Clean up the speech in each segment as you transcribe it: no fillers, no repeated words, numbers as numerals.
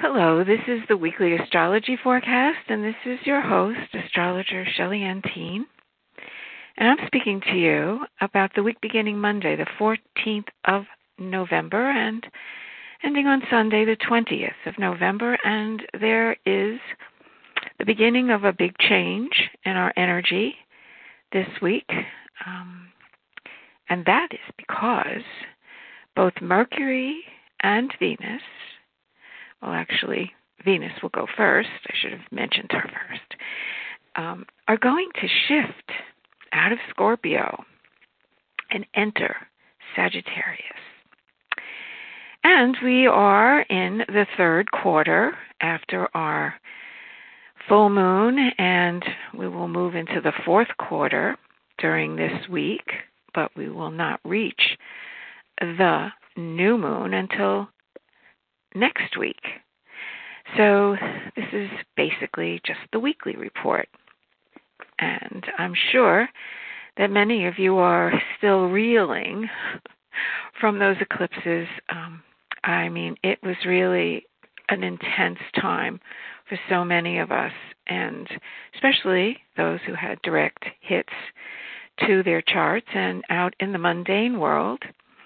Hello, this is the weekly astrology forecast, and this is your host, astrologer Shelley Ann Teen. And I'm speaking to you about the week beginning Monday, the 14th of November, and ending on Sunday, the 20th of November. And there is the beginning of a big change in our energy this week. And that is because both Mercury and Venus, well, actually, Venus will go first. I should have mentioned her first. Are going to shift out of Scorpio and enter Sagittarius. And we are in the third quarter after our full moon, and we will move into the fourth quarter during this week, but we will not reach the new moon until next week. So this is basically just the weekly report. And I'm sure that many of you are still reeling from those eclipses. It was really an intense time for so many of us, and especially those who had direct hits to their charts and out in the mundane world.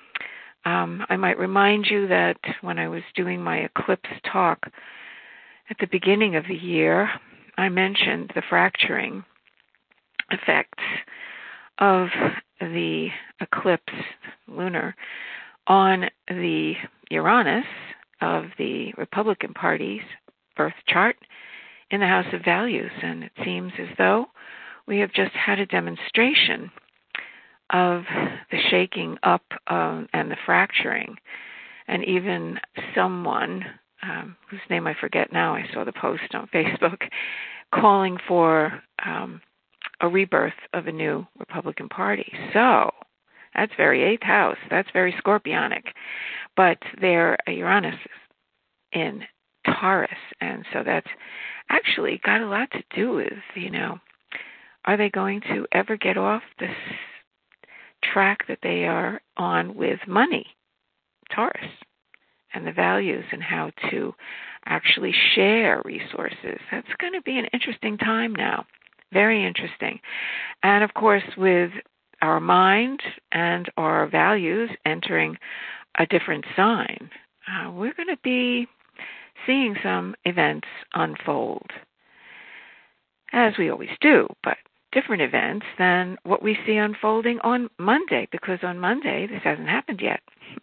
I might remind you that when I was doing my eclipse talk at the beginning of the year, I mentioned the fracturing effects of the eclipse lunar on the Uranus of the Republican Party's birth chart in the House of Values. And it seems as though we have just had a demonstration of the shaking up and the fracturing. And even someone, whose name I forget now, I saw the post on Facebook, calling for a rebirth of a new Republican Party. So that's very 8th house. That's very Scorpionic. But their Uranus is in Taurus. And so that's actually got a lot to do with, are they going to ever get off this track that they are on with money, Taurus, and the values and how to actually share resources? That's going to be an interesting time now, very interesting. And of course, with our mind and our values entering a different sign, we're going to be seeing some events unfold, as we always do, but different events than what we see unfolding on Monday, because on Monday this hasn't happened yet.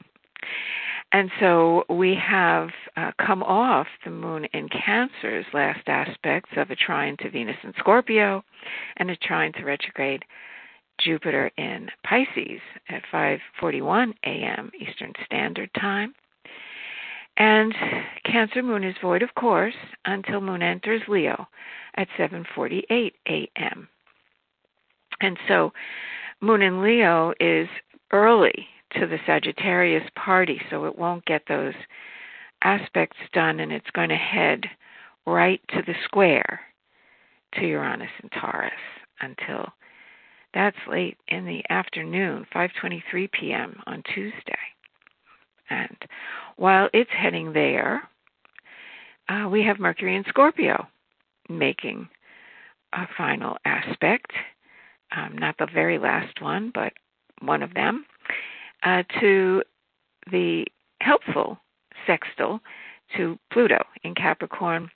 And so we have come off the moon in Cancer's last aspects of a trine to Venus in Scorpio and a trine to retrograde Jupiter in Pisces at 5:41 a.m. Eastern Standard Time. And Cancer moon is void, of course, until moon enters Leo at 7:48 a.m. And so moon in Leo is early to the Sagittarius party, so it won't get those aspects done, and it's going to head right to the square to Uranus and Taurus until that's late in the afternoon, 5:23 p.m. on Tuesday. And while it's heading there, we have Mercury in Scorpio making a final aspect, not the very last one, but one of them, to the helpful sextile to Pluto in Capricorn,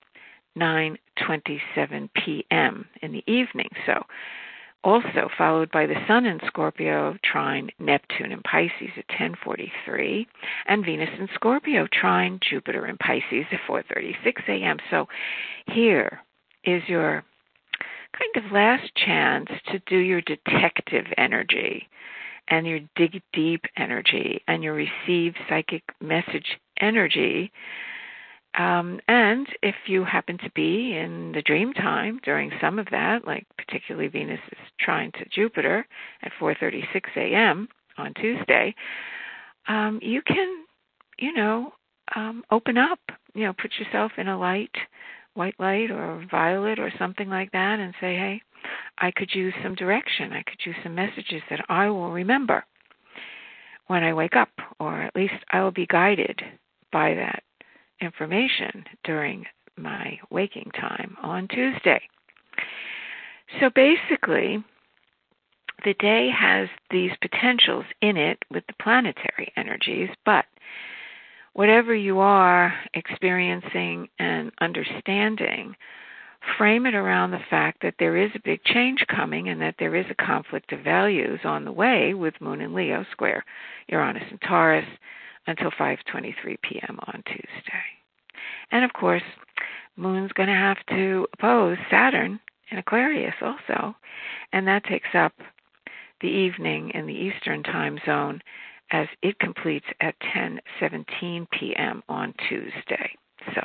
9:27 p.m. in the evening. So also followed by the Sun in Scorpio, trine Neptune in Pisces at 10:43, and Venus in Scorpio, trine Jupiter in Pisces at 4:36 a.m. So here is your kind of last chance to do your detective energy and your dig deep energy and your receive psychic message energy. And if you happen to be in the dream time during some of that, like particularly Venus is trine to Jupiter at 4:36 a.m. on Tuesday, you can, open up, put yourself in a white light or violet or something like that and say, hey, I could use some direction. I could use some messages that I will remember when I wake up, or at least I will be guided by that information during my waking time on Tuesday. So basically, the day has these potentials in it with the planetary energies, but whatever you are experiencing and understanding, frame it around the fact that there is a big change coming and that there is a conflict of values on the way with Moon and Leo square Uranus and Taurus until 5:23 p.m. on Tuesday. And of course, Moon's going to have to oppose Saturn in Aquarius also, and that takes up the evening in the Eastern time zone as it completes at 10:17 p.m. on Tuesday. So,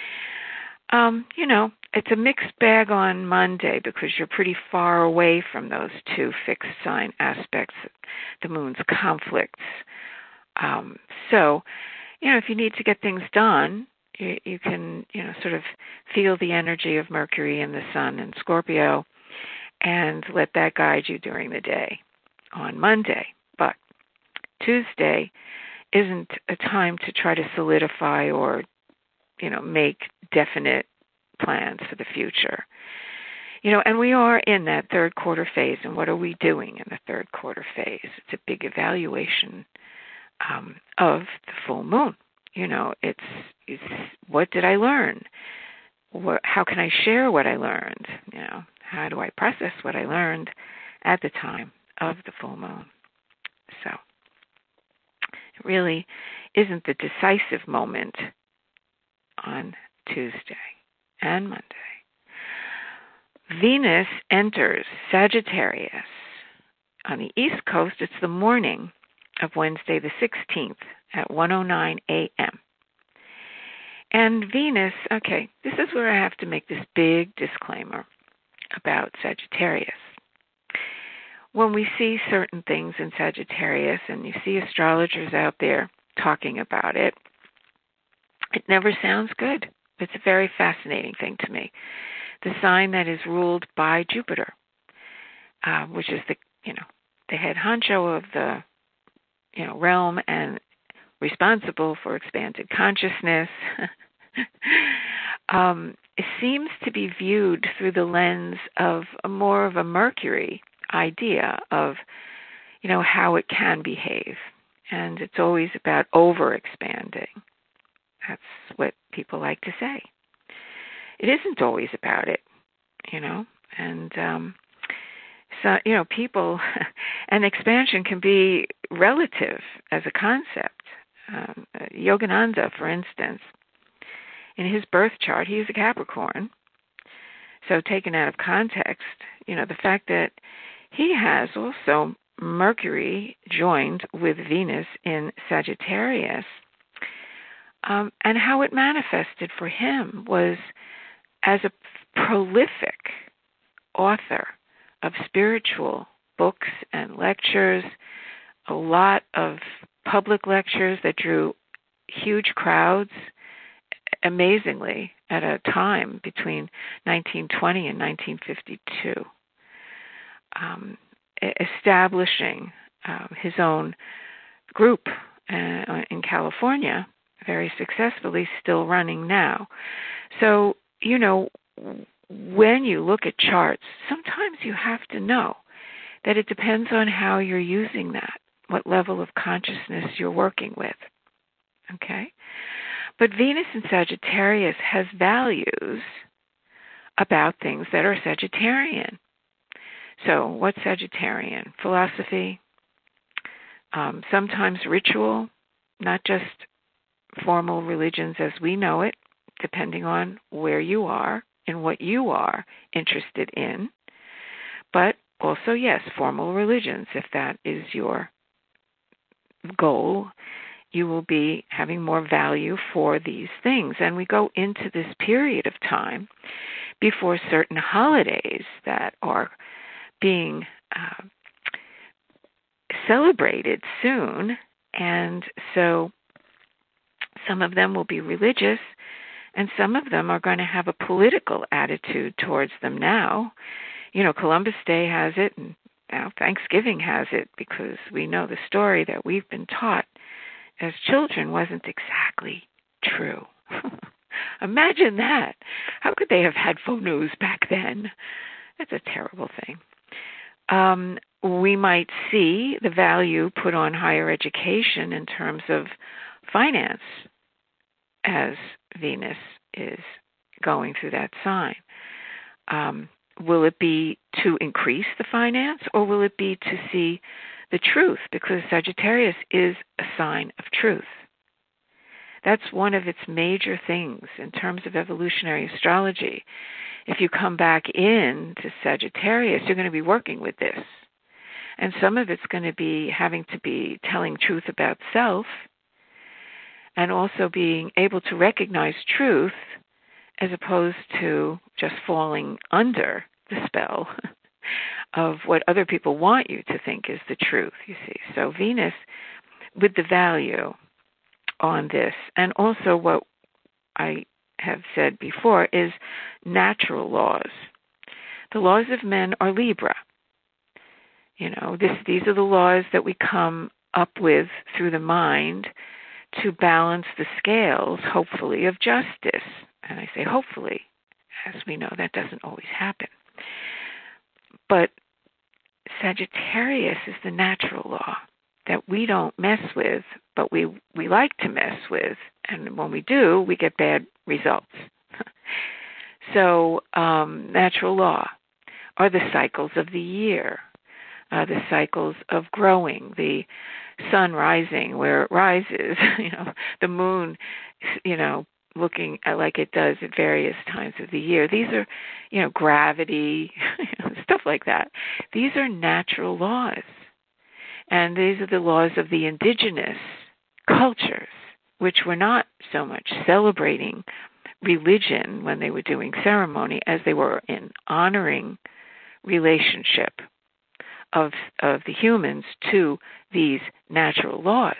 it's a mixed bag on Monday because you're pretty far away from those two fixed sign aspects, the Moon's conflicts. So, if you need to get things done, you can, sort of feel the energy of Mercury and the Sun and Scorpio and let that guide you during the day on Monday. But Tuesday isn't a time to try to solidify or, make definite plans for the future. And we are in that third quarter phase, and what are we doing in the third quarter phase? It's a big evaluation of the full moon. It's what did I learn? How can I share what I learned? How do I process what I learned at the time of the full moon? So it really isn't the decisive moment on Tuesday and Monday. Venus enters Sagittarius. On the East Coast, it's the morning of Wednesday the 16th at 1:09 a.m. And Venus, this is where I have to make this big disclaimer about Sagittarius. When we see certain things in Sagittarius and you see astrologers out there talking about it, it never sounds good. It's a very fascinating thing to me. The sign that is ruled by Jupiter, which is the head honcho of the realm and responsible for expanded consciousness, it seems to be viewed through the lens of more of a Mercury idea of, how it can behave. And it's always about over-expanding. That's what people like to say. It isn't always about it, and so, people, and expansion can be relative as a concept. Yogananda, for instance, in his birth chart, he is a Capricorn. So taken out of context, the fact that he has also Mercury joined with Venus in Sagittarius, and how it manifested for him was as a prolific author of spiritual books and lectures, a lot of public lectures that drew huge crowds, amazingly, at a time between 1920 and 1952, establishing his own group in California, very successfully, still running now. So, when you look at charts, sometimes you have to know that it depends on how you're using that, what level of consciousness you're working with. Okay? But Venus in Sagittarius has values about things that are Sagittarian. So what's Sagittarian? Philosophy, sometimes ritual, not just formal religions as we know it, depending on where you are and what you are interested in, but also, yes, formal religions. If that is your goal, you will be having more value for these things. And we go into this period of time before certain holidays that are being celebrated soon, and so some of them will be religious, and some of them are going to have a political attitude towards them now. Columbus Day has it, and now Thanksgiving has it, because we know the story that we've been taught as children wasn't exactly true. Imagine that. How could they have had faux news back then? That's a terrible thing. We might see the value put on higher education in terms of finance as Venus is going through that sign. Will it be to increase the finance, or will it be to see the truth? Because Sagittarius is a sign of truth. That's one of its major things in terms of evolutionary astrology. If you come back in to Sagittarius, you're going to be working with this. And some of it's going to be having to be telling truth about self, and also being able to recognize truth as opposed to just falling under the spell of what other people want you to think is the truth, you see. So Venus with the value on this, and also what I have said before is natural laws. The laws of men are Libra. You know, these are the laws that we come up with through the mind to balance the scales, hopefully, of justice. And I say hopefully, as we know that doesn't always happen. But Sagittarius is the natural law that we don't mess with, but we like to mess with. And when we do, we get bad results. So natural law are the cycles of the year, the cycles of growing, the sun rising where it rises, the moon, looking like it does at various times of the year. These are, gravity, stuff like that. These are natural laws. And these are the laws of the indigenous cultures, which were not so much celebrating religion when they were doing ceremony as they were in honoring relationship of the humans to these natural laws,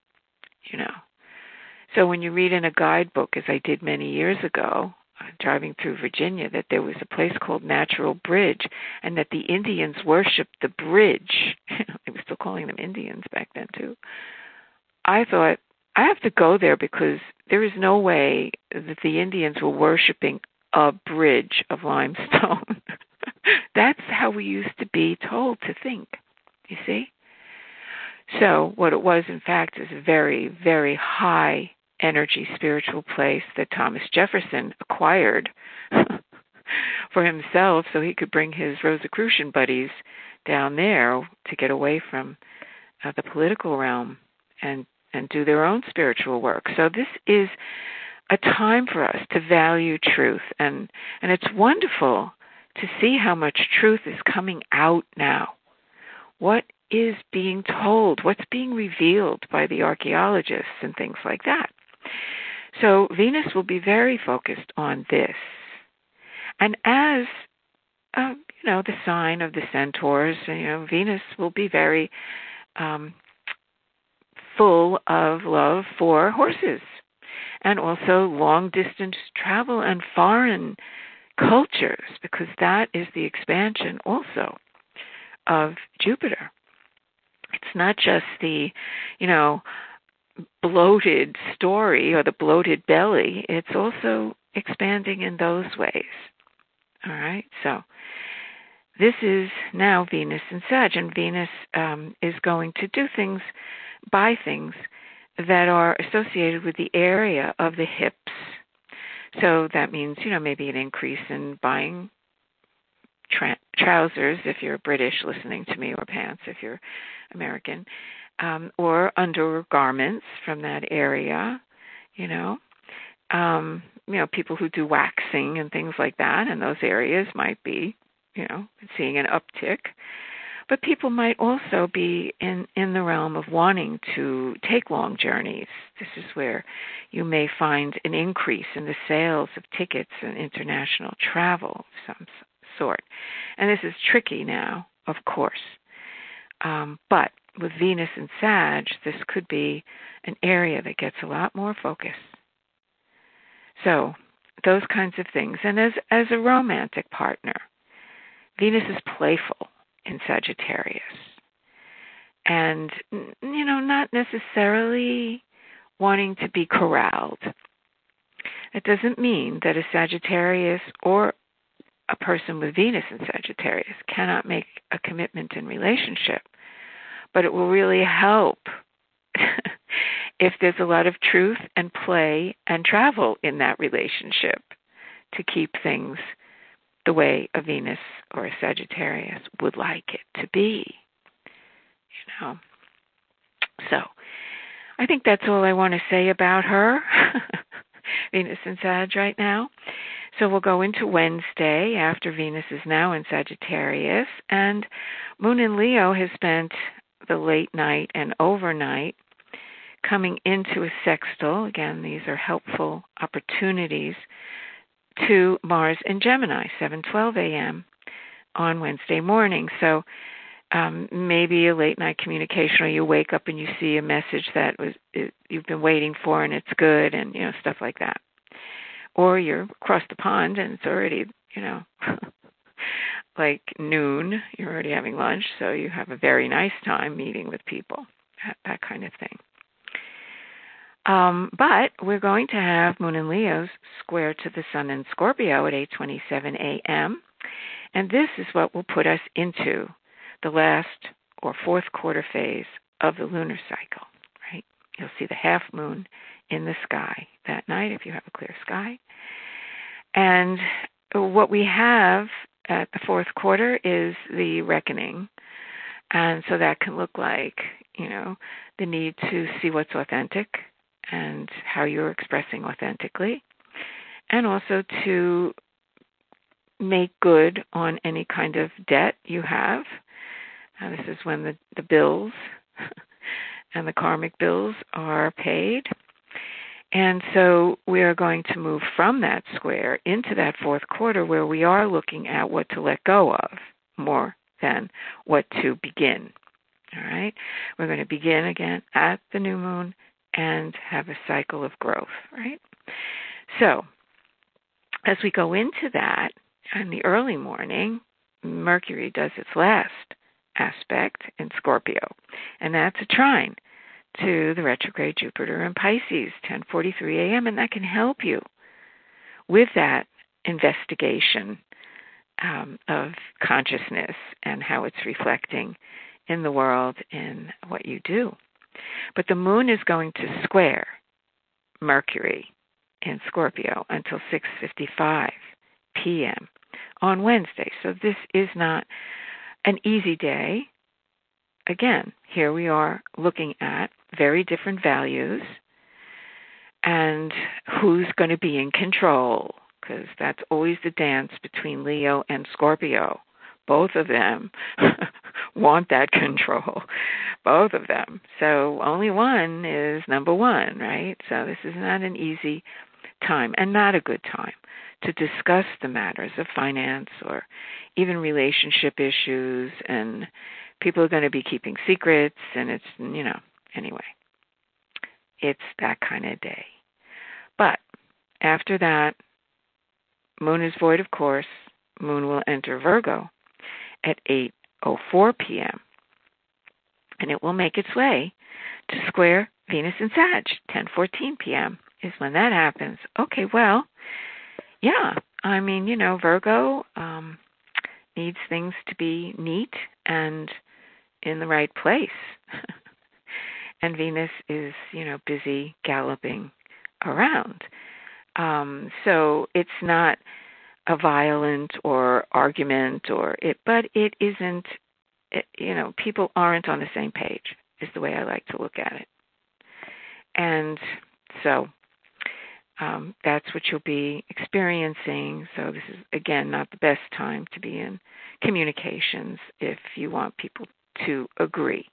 So when you read in a guidebook, as I did many years ago, driving through Virginia, that there was a place called Natural Bridge, and that the Indians worshipped the bridge. They were still calling them Indians back then, too. I thought, I have to go there because there is no way that the Indians were worshiping a bridge of limestone. That's how we used to be told to think, you see? So what it was, in fact, is a very, very high energy spiritual place that Thomas Jefferson acquired for himself so he could bring his Rosicrucian buddies down there to get away from the political realm and do their own spiritual work. So this is a time for us to value truth, and it's wonderful to see how much truth is coming out now. What is being told? What's being revealed by the archaeologists and things like that? So Venus will be very focused on this. And as, the sign of the centaurs, Venus will be very full of love for horses, and also long-distance travel and foreign cultures, because that is the expansion also of Jupiter. It's not just the, bloated story or the bloated belly. It's also expanding in those ways. All right? So this is now Venus in Sag, and Venus is going to do things, buy things that are associated with the area of the hips. So that means, maybe an increase in buying trousers if you're British listening to me, or pants if you're American, or undergarments from that area, people who do waxing and things like that in those areas might be, seeing an uptick. But people might also be in the realm of wanting to take long journeys. This is where you may find an increase in the sales of tickets and international travel of some sort. And this is tricky now, of course. But with Venus and Sag, this could be an area that gets a lot more focus. So those kinds of things. And as a romantic partner, Venus is playful in Sagittarius. And, not necessarily wanting to be corralled. It doesn't mean that a Sagittarius or a person with Venus in Sagittarius cannot make a commitment in relationship, but it will really help if there's a lot of truth and play and travel in that relationship to keep things the way a Venus or a Sagittarius would like it to be. So I think that's all I want to say about her, Venus in Sag right now. So we'll go into Wednesday after Venus is now in Sagittarius, and Moon in Leo has spent the late night and overnight coming into a sextile. Again, these are helpful opportunities to Mars in Gemini, 7:12 a.m. on Wednesday morning. So maybe a late night communication, or you wake up and you see a message that you've been waiting for and it's good, and stuff like that. Or you're across the pond and it's already like noon. You're already having lunch, so you have a very nice time meeting with people, that kind of thing. But we're going to have Moon in Leo's square to the Sun in Scorpio at 8:27 a.m. And this is what will put us into the last or fourth quarter phase of the lunar cycle, right? You'll see the half moon in the sky that night if you have a clear sky. And what we have at the fourth quarter is the reckoning. And so that can look like, the need to see what's authentic and how you're expressing authentically, and also to make good on any kind of debt you have. This is when the bills and the karmic bills are paid. And so we are going to move from that square into that fourth quarter where we are looking at what to let go of more than what to begin. All right? We're going to begin again at the new moon and have a cycle of growth, right? So as we go into that, in the early morning, Mercury does its last aspect in Scorpio, and that's a trine to the retrograde Jupiter in Pisces, 10:43 a.m., and that can help you with that investigation of consciousness and how it's reflecting in the world in what you do. But the moon is going to square Mercury in Scorpio until 6:55 p.m. on Wednesday. So this is not an easy day. Again, here we are looking at very different values and who's going to be in control, because that's always the dance between Leo and Scorpio. Both of them want that control, both of them. So only one is number one, right? So this is not an easy time and not a good time to discuss the matters of finance or even relationship issues, and people are going to be keeping secrets, and it's, anyway, it's that kind of day. But after that, moon is void, of course. Moon will enter Virgo at 8:04 p.m., and it will make its way to square Venus in Sag. 10:14 p.m. is when that happens. Okay, well, yeah, Virgo needs things to be neat and in the right place. And Venus is, busy galloping around. So it's not a violent or argument but it isn't, people aren't on the same page is the way I like to look at it. And so that's what you'll be experiencing. So this is, again, not the best time to be in communications if you want people to agree.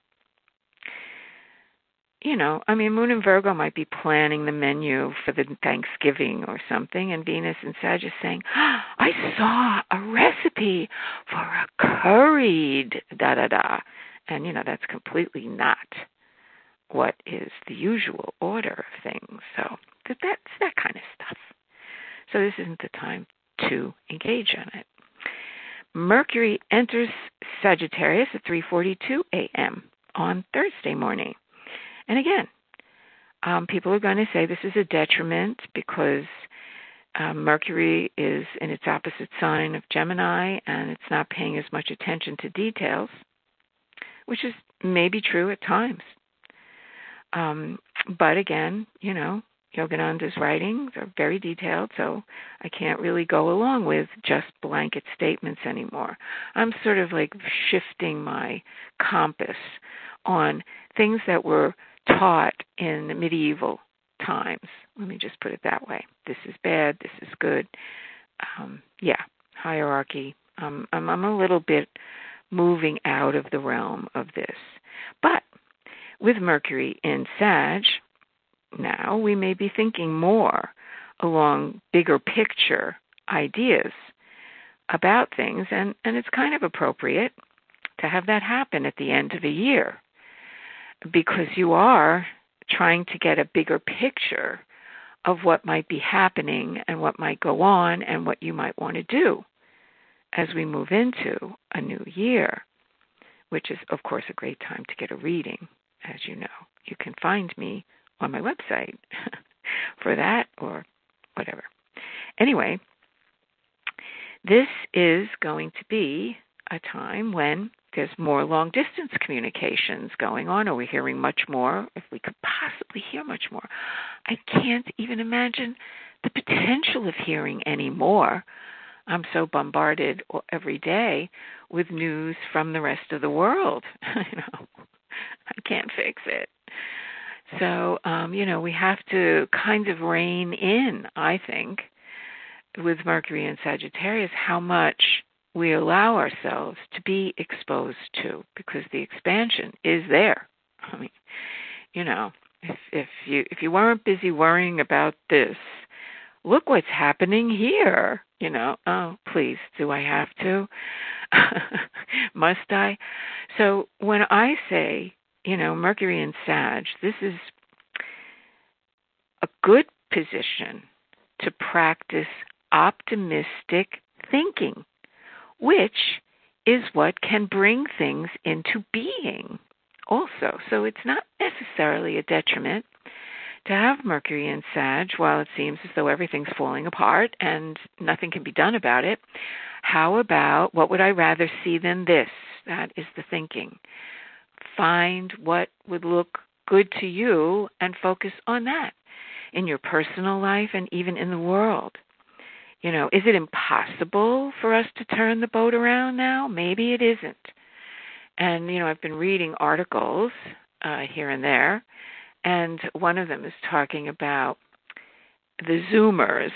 Moon in Virgo might be planning the menu for the Thanksgiving or something, and Venus in Sag is saying, I saw a recipe for a curried da-da-da. And, that's completely not what is the usual order of things. So that's that kind of stuff. So this isn't the time to engage in it. Mercury enters Sagittarius at 3:42 a.m. on Thursday morning. And again, people are going to say this is a detriment because Mercury is in its opposite sign of Gemini, and it's not paying as much attention to details, which is maybe true at times. But again, Yogananda's writings are very detailed, so I can't really go along with just blanket statements anymore. I'm sort of like shifting my compass on things that were taught in the medieval times. Let me just put it that way. This is bad, this is good. Hierarchy. I'm a little bit moving out of the realm of this. But with Mercury in Sag, now we may be thinking more along bigger picture ideas about things, and it's kind of appropriate to have that happen at the end of a year, because you are trying to get a bigger picture of what might be happening and what might go on and what you might want to do as we move into a new year, which is, of course, a great time to get a reading. As you know, you can find me on my website for that or whatever. Anyway, this is going to be a time when there's more long-distance communications going on, or we're hearing much more, if we could possibly hear much more. I can't even imagine the potential of hearing any more. I'm so bombarded every day with news from the rest of the world. I can't fix it. So, we have to kind of rein in, I think, with Mercury and Sagittarius, how much we allow ourselves to be exposed to, because the expansion is there. I mean, if you weren't busy worrying about this, look what's happening here. Oh, please, do I have to? Must I? So when I say, Mercury in Sag, this is a good position to practice optimistic thinking, which is what can bring things into being also. So it's not necessarily a detriment to have Mercury in Sag while it seems as though everything's falling apart and nothing can be done about it. How about, what would I rather see than this? That is the thinking. Find what would look good to you and focus on that in your personal life and even in the world. Is it impossible for us to turn the boat around now? Maybe it isn't. And, I've been reading articles here and there, and one of them is talking about the Zoomers.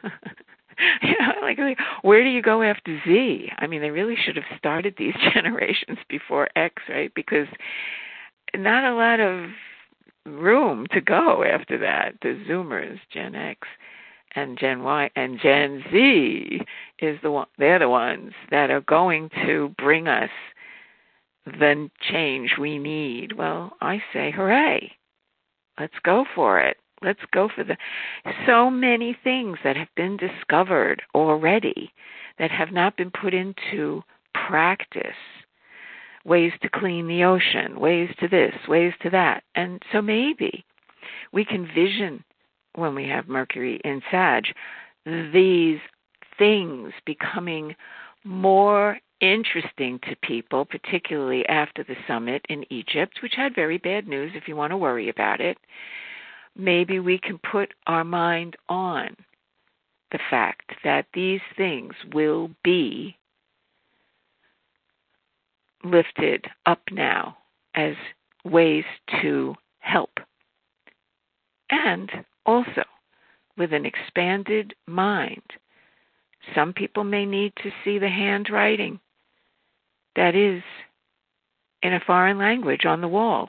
Where do you go after Z? I mean, they really should have started these generations before X, right? Because not a lot of room to go after that. The Zoomers, Gen X and Gen Y and Gen Z they're the ones that are going to bring us the change we need. Well, I say hooray. Let's go for it. Let's go for so many things that have been discovered already that have not been put into practice. Ways to clean the ocean, ways to this, ways to that. And so maybe we can vision, when we have Mercury in Sag, these things becoming more interesting to people, particularly after the summit in Egypt, which had very bad news if you want to worry about it. Maybe we can put our mind on the fact that these things will be lifted up now as ways to help. And also, with an expanded mind, some people may need to see the handwriting that is in a foreign language on the wall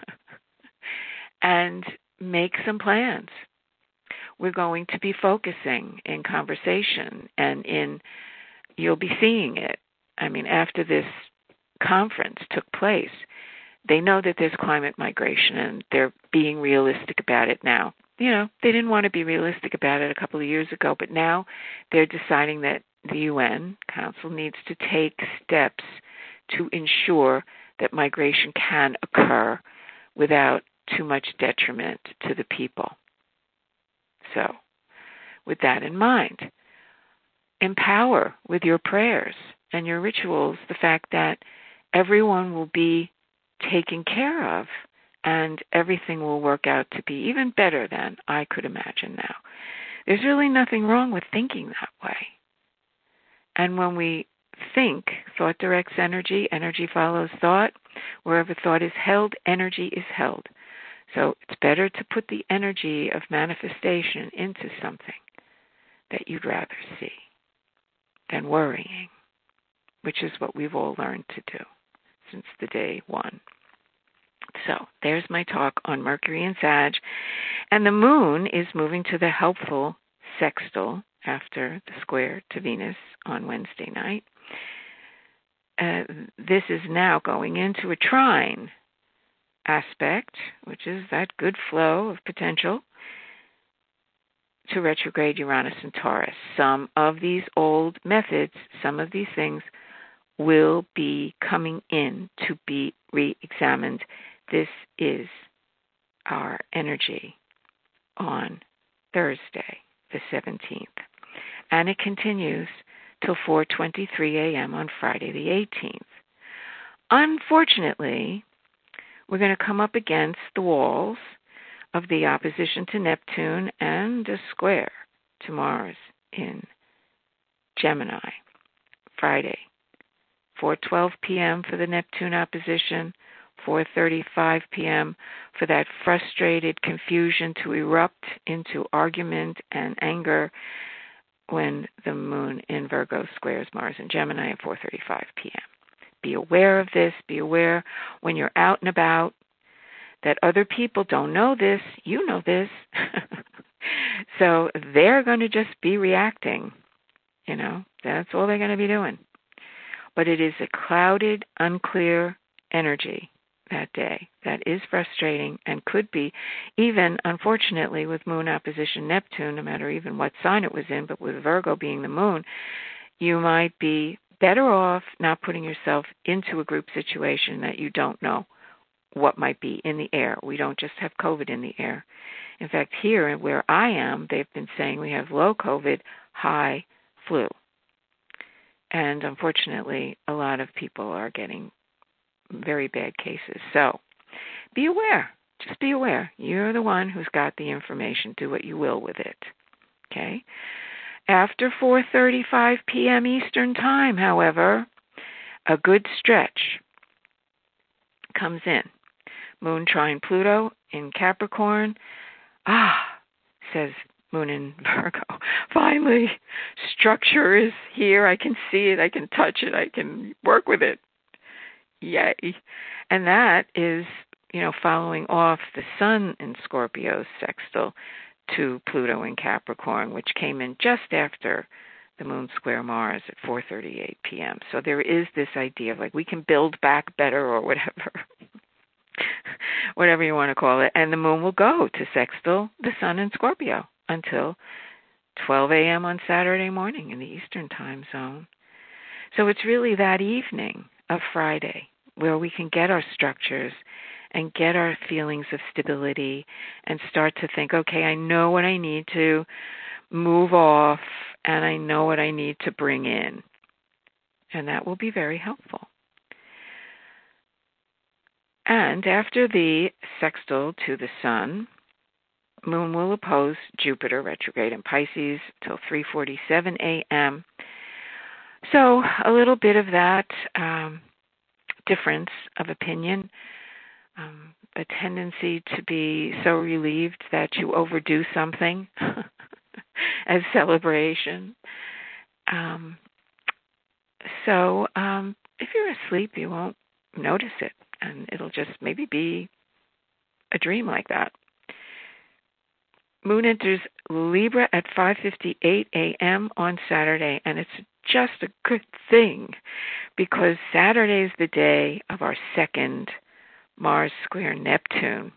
and make some plans. We're going to be focusing in conversation, and you'll be seeing it. I mean, after this conference took place, they know that there's climate migration, and they're being realistic about it now. They didn't want to be realistic about it a couple of years ago, but now they're deciding that the UN Council needs to take steps to ensure that migration can occur without too much detriment to the people. So with that in mind. Empower with your prayers and your rituals the fact that everyone will be taken care of and everything will work out to be even better than I could imagine now. There's really nothing wrong with thinking that way. And when we think, thought directs energy, energy follows thought. Wherever thought is held, energy is held. So it's better to put the energy of manifestation into something that you'd rather see than worrying, which is what we've all learned to do since the day one. So there's my talk on Mercury and Sag. And the moon is moving to the helpful sextile after the square to Venus on Wednesday night. This is now going into a trine aspect, which is that good flow of potential, to retrograde Uranus and Taurus. Some of these old methods, some of these things will be coming in to be re-examined. This is our energy on Thursday, the 17th. And it continues till 4:23 a.m. on Friday, the 18th. Unfortunately, we're going to come up against the walls of the opposition to Neptune and a square to Mars in Gemini, Friday, 4:12 p.m. for the Neptune opposition, 4:35 p.m. for that frustrated confusion to erupt into argument and anger when the moon in Virgo squares Mars in Gemini at 4:35 p.m. Be aware of this. Be aware when you're out and about that other people don't know this. You know this. So they're going to just be reacting. That's all they're going to be doing. But it is a clouded, unclear energy that day that is frustrating and could be, even unfortunately with moon opposition Neptune, no matter even what sign it was in, but with Virgo being the moon, you might be better off not putting yourself into a group situation that you don't know what might be in the air. We don't just have COVID in the air. In fact, here where I am, they've been saying we have low COVID, high flu. And unfortunately, a lot of people are getting very bad cases. So be aware. Just be aware. You're the one who's got the information. Do what you will with it. Okay? After 4:35 p.m. Eastern Time, however, a good stretch comes in. Moon trine Pluto in Capricorn. Says Moon in Virgo. Finally, structure is here. I can see it. I can touch it. I can work with it. Yay. And that is, following off the Sun in Scorpio sextile to Pluto in Capricorn, which came in just after the moon square Mars at 4:38 p.m. So there is this idea of we can build back better or whatever. Whatever you want to call it. And the moon will go to sextile the Sun in Scorpio until 12 a.m. on Saturday morning in the Eastern Time Zone. So it's really that evening of Friday where we can get our structures and get our feelings of stability and start to think, okay, I know what I need to move off and I know what I need to bring in. And that will be very helpful. And after the sextile to the Sun, Moon will oppose Jupiter retrograde in Pisces till 3:47 a.m. So a little bit of that difference of opinion, a tendency to be so relieved that you overdo something as celebration. So if you're asleep, you won't notice it, and it'll just maybe be a dream like that. Moon enters Libra at 5:58 a.m. on Saturday, and it's just a good thing because Saturday is the day of our second Mars square Neptune.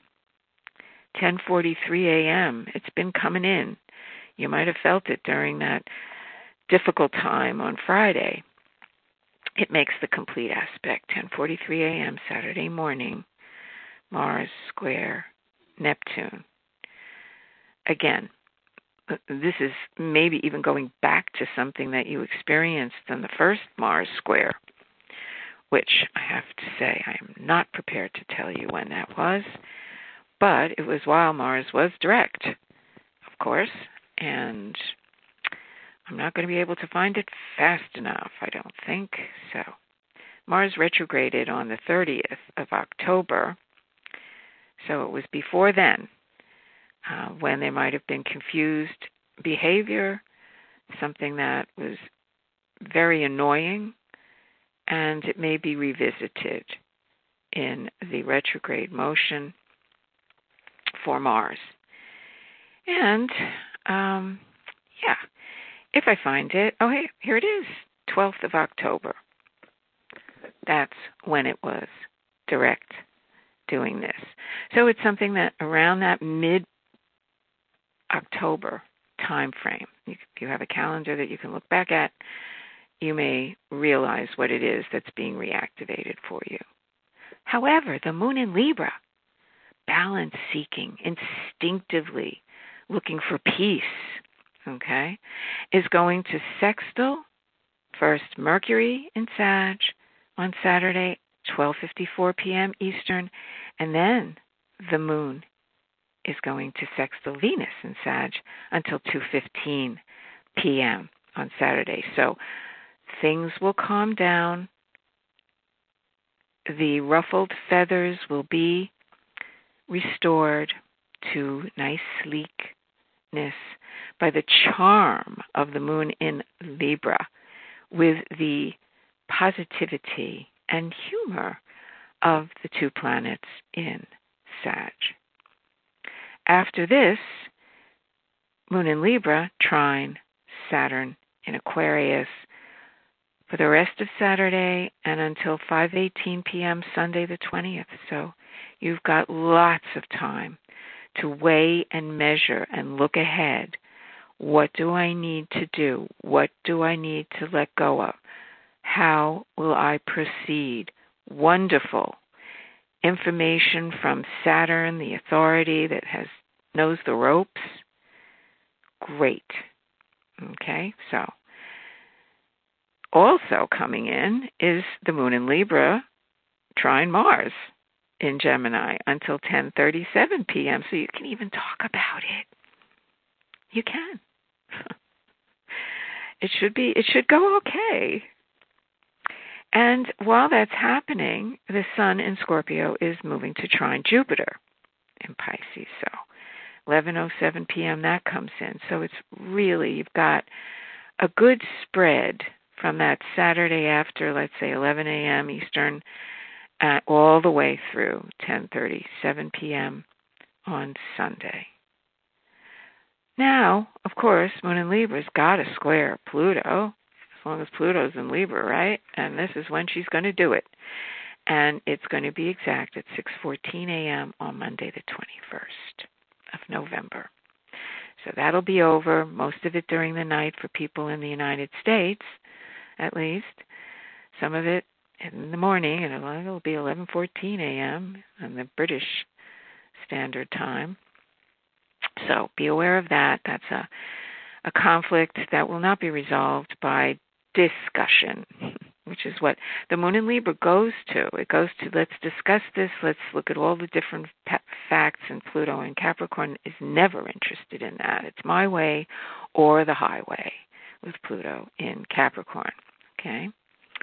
10:43 a.m. It's been coming in. You might have felt it during that difficult time on Friday. It makes the complete aspect. 10:43 a.m. Saturday morning, Mars square Neptune. Again, this is maybe even going back to something that you experienced on the first Mars square, which I have to say I am not prepared to tell you when that was, but it was while Mars was direct, of course, and I'm not going to be able to find it fast enough, I don't think. So Mars retrograded on the 30th of October, so it was before then, when there might have been confused behavior, something that was very annoying, and it may be revisited in the retrograde motion for Mars. And, if I find it, oh, hey, here it is, 12th of October. That's when it was direct doing this. So it's something that around that mid-October time frame, if you have a calendar that you can look back at, you may realize what it is that's being reactivated for you. However, the moon in Libra, balance-seeking, instinctively looking for peace, okay, is going to sextile first Mercury in Sag on Saturday, 12:54 p.m. Eastern, and then the moon is going to sextile Venus in Sag until 2:15 p.m. on Saturday. So things will calm down. The ruffled feathers will be restored to nice sleekness by the charm of the moon in Libra, with the positivity and humor of the two planets in Sag. After this, moon in Libra trine Saturn in Aquarius for the rest of Saturday and until 5:18 p.m. Sunday the 20th. So you've got lots of time to weigh and measure and look ahead. What do I need to do? What do I need to let go of? How will I proceed? Wonderful information from Saturn, the authority that knows the ropes. Great. Okay, so also coming in is the moon in Libra trine Mars in Gemini until 10:37 p.m. So you can even talk about it. You can. It should go okay. And while that's happening, the sun in Scorpio is moving to trine Jupiter in Pisces. So 11:07 p.m. that comes in. So it's really, you've got a good spread from that Saturday after, let's say, 11 a.m. Eastern, all the way through 10:37 p.m. on Sunday. Now, of course, moon in Libra's got to square Pluto, as long as Pluto's in Libra, right? And this is when she's going to do it. And it's going to be exact at 6:14 a.m. on Monday the 21st of November. So that'll be over, most of it during the night for people in the United States, at least. Some of it in the morning, and it'll be 11:14 a.m. on the British Standard Time. So be aware of that. That's a conflict that will not be resolved by discussion, which is what the moon in Libra goes to. It goes to, let's discuss this, let's look at all the different facts, and Pluto in Capricorn is never interested in that. It's my way or the highway with Pluto in Capricorn, okay?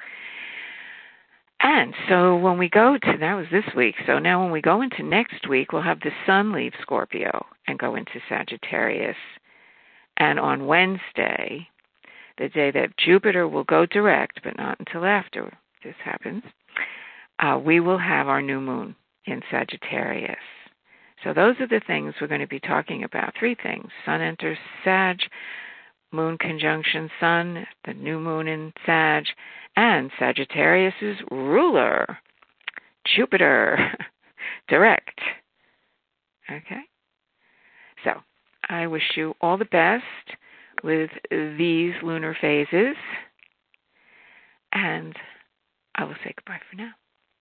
And so when we go to, that was this week, so now when we go into next week, we'll have the sun leave Scorpio and go into Sagittarius. And on Wednesday, the day that Jupiter will go direct, but not until after this happens, we will have our new moon in Sagittarius. So those are the things we're going to be talking about. Three things. Sun enters Sag, moon conjunction sun, the new moon in Sag, and Sagittarius's ruler, Jupiter, direct. Okay? So I wish you all the best with these lunar phases, and I will say goodbye for now.